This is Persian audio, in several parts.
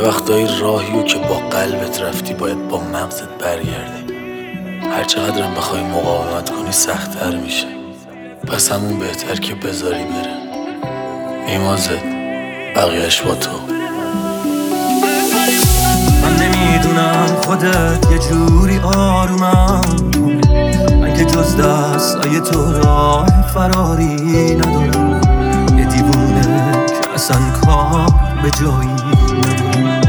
وقتایی راهیو که با قلبت رفتی باید با مغزت برگردی. هر چقدرم بخوای مقاومت کنی سخت‌تر میشه، پس همون بهتر که بذاری بره. میمازت بقیهش با تو. من نمیدونم خودت یه جوری آرومم، من که جز دستای تو راه فراری ندارم. یه دیوونه که اصلا کار به جایی ندارم.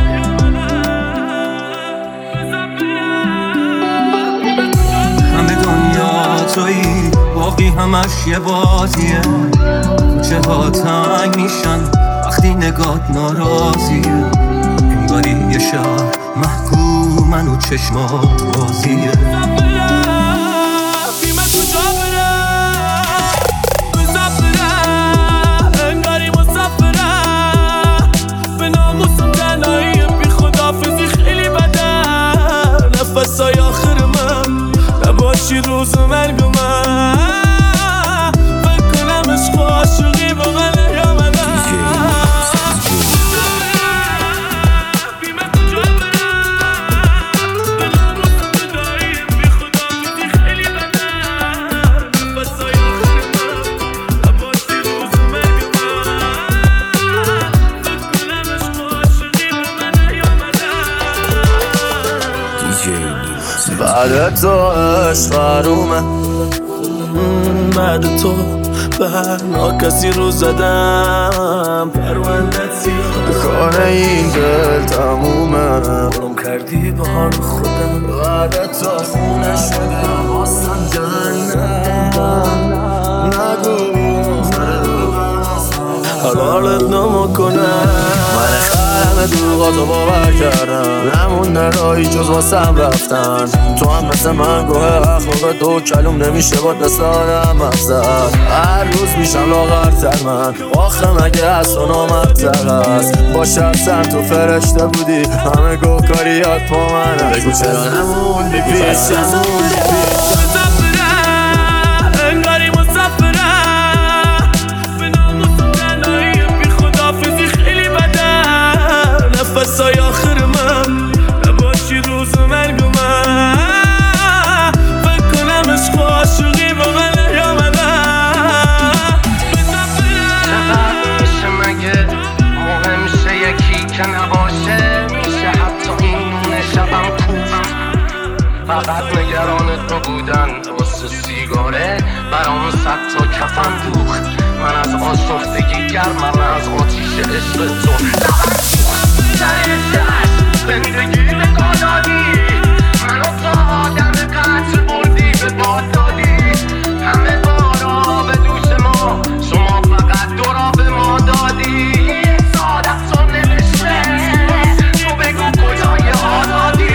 همه دنیا تویی، باقی همش یه بازیه. کوچه ها تنگ میشن وقتی نگات ناراضیه. انگاری یه شهر محکومن و چشمات بازیه. نفسای آخر من نباشی روز مرگ من، بکنم عشق و عاشقی با من یا من. بعد تو عشق حرومه، بعد تو بر ناکسی رو زدم. پروندت سیاه کار این دل تمومه، برم کردی به حال خودم. بعد تو خونه شده واسم جهنم. نگو حلالت نمکنه، من خرم دروغاتو باور کردم. نمونده راهی جز واسم رفتن. تو هم مثل من گوه اخلاق دو کلوم نمیشه باد مثل آدم مفزد. هر روز میشم لاغرتر من، آخه مگه از تو نامرتر هست. با شخصم تو فرشته بودی، همه گوه کاریات با منم. بگو چرا نموندی پیش نفسای آخر من نباشی روز مرگ من، بکنم عشق و عاشقی با من یا من. چقدر میشه مگه مهم شه یکی که نباشه؟ میشه حتی این نون شبم کوب. فقط نگران تو بودن واسه سیگاره برام صد تا کفن دوخت. من از آشفتگی گرمم، از آتیش عشق تو زندگی نگاه دادی. منو تا آدم قتل بردی به باد دادی. همه بارا به دوش ما، شما فقط دورا به ما دادی. سعادت تو نوشته، تو بگو کجای آزادی.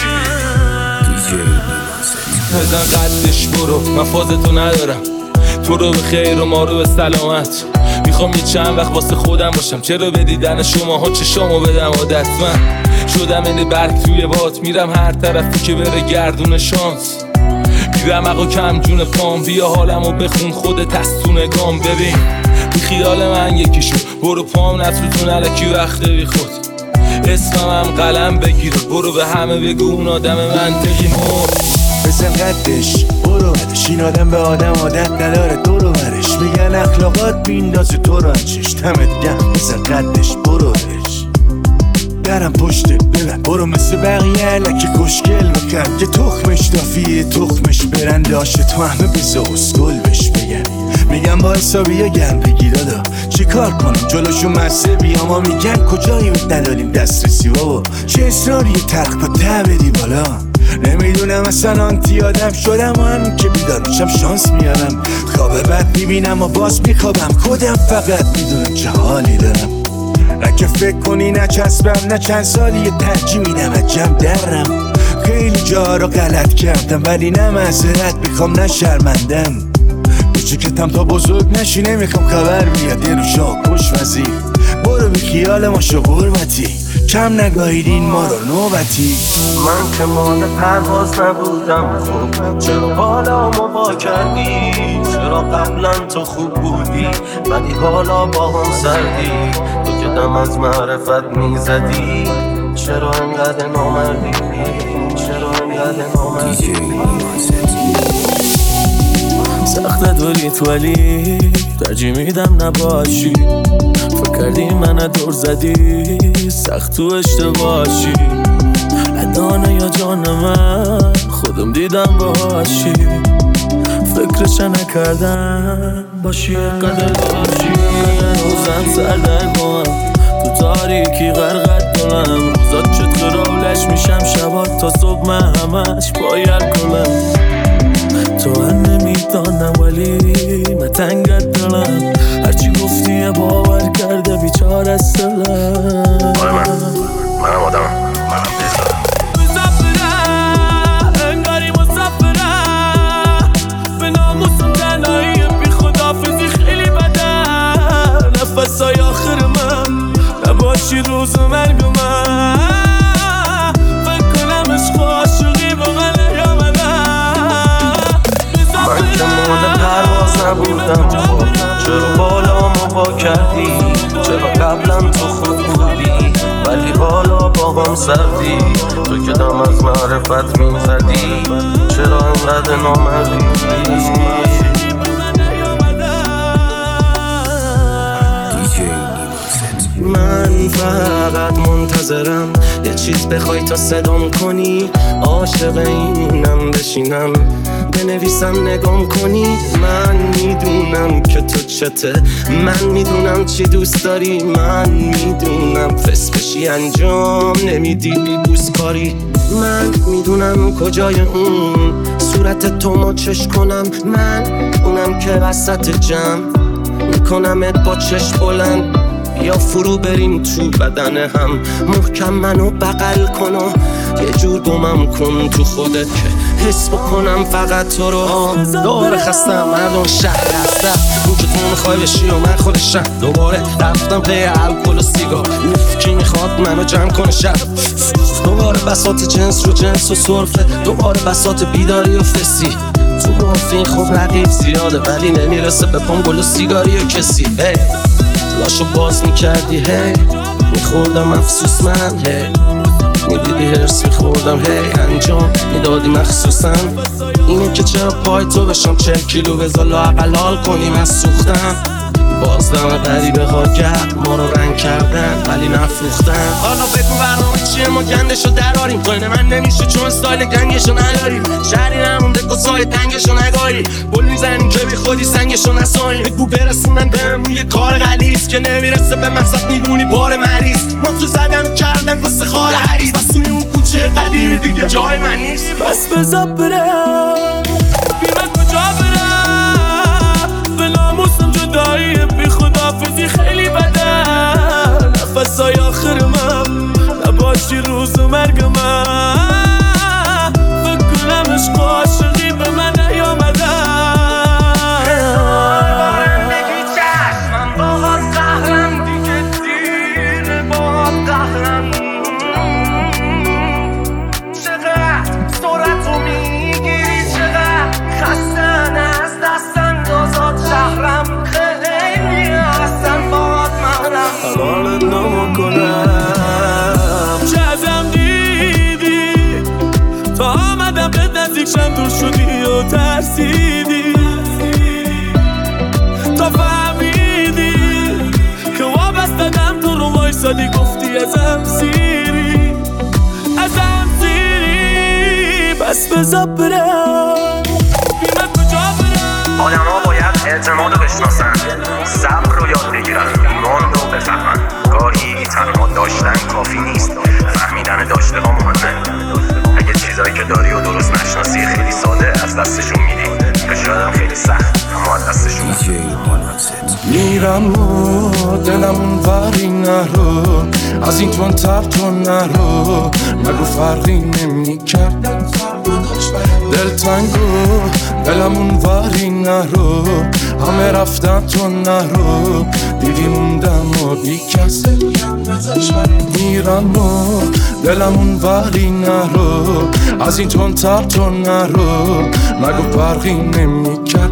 بزن قدش برو، من فازتو ندارم. تو رو به خیر و ما رو به سلامت. میخوام یه چند وقت واسه خودم باشم، چرا به دیدن شماها چشامو بدم عادت. من شدم این برگ توی باد، میرم هر طرفی که بره گردون شانس. میرم اقا کم جون پام، بیا حالمو بخون خودت از تو نگام. ببین بی خیال من یکیشو، برو پام نسوزون الکی وقت بی خود. اسمم هم قلم بگیر، برو به همه بگو اون آدم منطقی مرد. بزن قدش برو، قدش این آدم به آدم عادت نداره. دورو برش میگن اخلاقات بیندازه تو رو انچش. دمت گم بزن قدش برو برش. درم پشته ببن برو مثل بقیه علکی خوشگل بکن. یه تخمش دافیه تخمش برنده آشه، تو همه بزا اسکل بش بگن. میگم با حسابی یا گم بگیر دادا، چی کار کنم جلوشو مسه بیا. ما میگن کجایی نداریم دسترسی بابا، چه اصراری ترق با ته بدی بالا. نمیدونم اصلا آنتی آدم شدم و همین که بیدارشم شانس میارم. خواب بد میبینم و باز میخوابم، خودم فقط میدونم چه حالی دارم. نه که فکر کنی نچسبم، نه چند سالی یه ترجیح میدم عجم درم. خیلی جا رو غلط کردم ولی نه معذرت میخوام نه شرمندم. کوچکتم تا بزرگ نشی نمیخوام خبر بیاد یه رو شاه کش وزیر. برو بی خیال ما شو قربتی، کم نگاهیدین ما رو نوبتی. من که مال پرواز نبودم خوب، چرا حالا ما با کردی؟ چرا قبلا تو خوب بودی ولی حالا با هم سردی؟ تو که دم از معرفت میزدی، چرا انقدر نامردی؟ چرا انقدر نامردی؟ سخت دولیت ولی ترجیح میدم نباشی. فکر کردی من دور زدی سخت تو اشتباهی. ادانه یا جان من خودم دیدم باشی. فکرش نکردم باشی قدر باشی. روزم سردر با تو تاریکی غرقت دلم. روزات شد خرابلش میشم شبات تا صبح من همش باید کنم. تو هم نمیدانم ولی من تنگت دلم. هرچی گفتی یه باور کرده بیچاره است دلم. آره منم آدمم، منم بزارم مسافرم انگاری مسافرم. به ناموسم تنهایی بی خدافزی خیلی بدن. نفسای آخر من نباشی روز مرگ من. فکر کنم عشق و عاشقی با من من که مال پرواز نبودم خوب، چرا بالا ما با کردی؟ چرا قبلا تو خوب بودی ولی حالا با هم سردی؟ تو که دم از معرفت میزدی، چرا انقدر نامردی؟ من فقط منتظرم یه چیز بخوای تا صدام کنی. عاشق اینم بشینم بنویسم نگام کنی. من میدونم که تو چته، من میدونم چی دوست داری. من میدونم فس بشی انجام نمیدی بی بوس کاری. من میدونم کجای اون صورت تو ماچش کنم. من اونم که وسط جمع میکنمت با چشم بلند. یا فرو بریم تو بدن هم، محکم منو بغل کن و یه جور گمم کن تو خودت که حس بکنم فقط تو رو. دوباره خستم مردم شهر هستم، اون که تو میخوای بشی و من خودشم. دوباره رفتم پی الکل و سیگار، کی میخواد منو جمع کنه شب. دوباره بساط جنس رو جنس و صرفه، دوباره بساط بیداری و فسی. تو مافین خوب رقیب زیاده ولی نمیرسه به پام گل و سیگاری و کسی. لاشو باز میکردی هی میخوردم افسوس من. هی میدیدی هرس میخوردم هی انجام میدادی مخصوصا. اینه که چرا پای تو بشم 40 کیلو بذار لااقل حال کنیم از سوختن. بازدم غریبه ها کرد ما رو رنگ کردن ولی نفروختن. حالا بگو برنامه چیه ما گندشو دراریم. توینه من نمیشه چون استایل گنگشو نداریم. شهری نمونده کسای تنگشو نگاری. بول میزنیم که بی خودی سنگشو نساییم. بگو برسونن بهم یه کار غلیظ که نمیرسه به مقصد میدونی بار مریض. ما تو زدم کردن واسه خال حریص، بس توی اون کوچه قدیمی دیگه جای من نیست. بس بذار برم بیمت کجا برم. به ناموسم جدایی بی خدافزی خیلی بدن. نفسای آخر من نباشی روز مرگ من. فکر کنم عشق و عاشقی به من نیامدن. بگی چشم من باهات قهرم دیگه دیره باهات قهرم. چقدر سرعتو میگیری، چقدر خستن از دست اندازات شهرم. خیلی هستن باهات محرم. حالت نما کنم چه ازم دیدی تا آمدم به نزدیک شم دور شدی و ترسیدی. تا فهمیدی که وابستدم تو رو وایسادی گفتی ازم سیری ازم سیری. بس بذار برم بیمت کجا برم. آدم ها باید اعتماد رو بشناسن، صبر رو یاد بگیرن، ایمان رو بفهمن. گاهی تنها داشتن کافی نیست، فهمیدن داشته ها مهمه. اگه چیزایی که داری و درست نشناسی خیلی ساده از دستشون میدی، که شاید هم خیلی سخت اما از دستشون میرم و دلم اونوری نرو، از این تونتر تو نرو. مگو فرقی نمی کرد دلتنگو دلم اونوری نرو. همه رفتن تو نرو، دیدی موندم و بی کس میرم و دلمون ولی نرو از این تون تب تو نرو نگو فرقی نمیکرد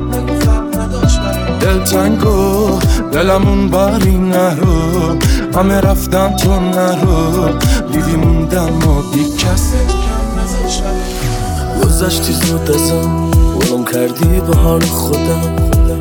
دلتنگو دلمون ولی نرو همه رفتن تو نرو دیدی موندم و بی کس گذشتی زود ازم ولم کردی به حال خودم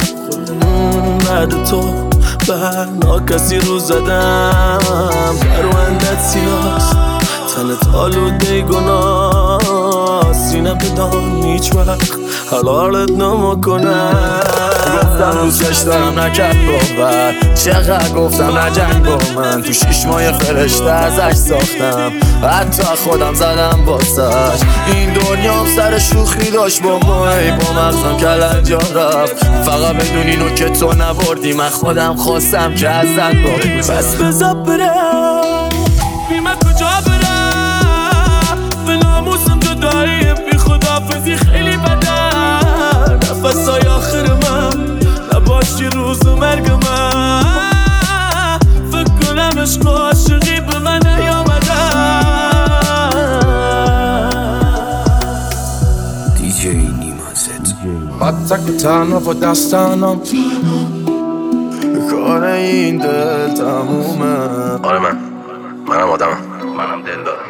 بعد تو بر ناکسی رو زدم پروندت سیاست تنت آلوده گناه سینه بدان هیچ وقت حلالت نمیکنم گفتم دوستش دارم نکرد باور چقدر گفتم نجنگ با من تو 6 ماه فرشته ازش ساختم حتی خودم زدم باسش این دنیام سر شوخی داشت با ما با مغزم کلنجا رفت فقط بدون اینو که تو نبردی من خودم خواستم که ازت بابی بس بذار برم بی من کجا برم به ناموسم جداییم بی خدافزی خیلی بدن نفسای آخر من نباشی روز مرگ من فکر کنم عشق و عاشقی به من نیامدن دیجی نیمازت بدتک تنها و دستانم کار این دل تمومه آره منم آدمم منم دل دارم